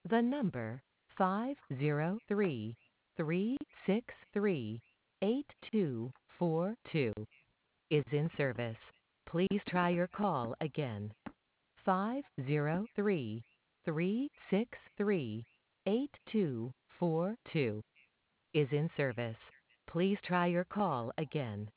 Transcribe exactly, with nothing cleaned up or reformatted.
The number five zero three, three six three, eight two four two is in service. Please try your call again. five zero three, three six three, eight two four two is in service. Please try your call again.